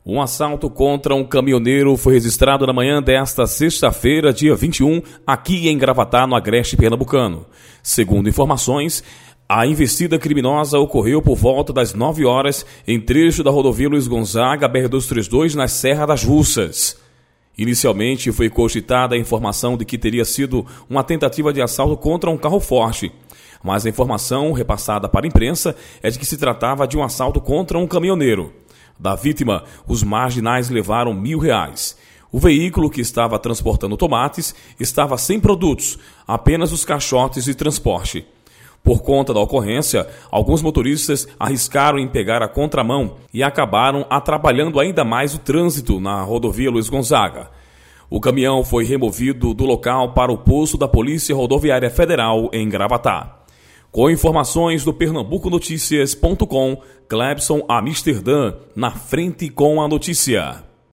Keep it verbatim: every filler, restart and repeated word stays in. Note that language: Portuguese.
Um assalto contra um caminhoneiro foi registrado na manhã desta sexta-feira, dia vinte e um, aqui em Gravatá, no Agreste Pernambucano. Segundo informações, a investida criminosa ocorreu por volta das nove horas em trecho da rodovia Luiz Gonzaga, B R duzentos e trinta e dois, na Serra das Russas. Inicialmente foi cogitada a informação de que teria sido uma tentativa de assalto contra um carro forte, mas a informação repassada para a imprensa é de que se tratava de um assalto contra um caminhoneiro. Da vítima, os marginais levaram mil reais. O veículo que estava transportando tomates estava sem produtos, apenas os caixotes de transporte. Por conta da ocorrência, alguns motoristas arriscaram em pegar a contramão e acabaram atrapalhando ainda mais o trânsito na rodovia Luiz Gonzaga. O caminhão foi removido do local para o posto da Polícia Rodoviária Federal em Gravatá. Com informações do Pernambuco Notícias ponto com, Clebson Amsterdã, na frente com a notícia.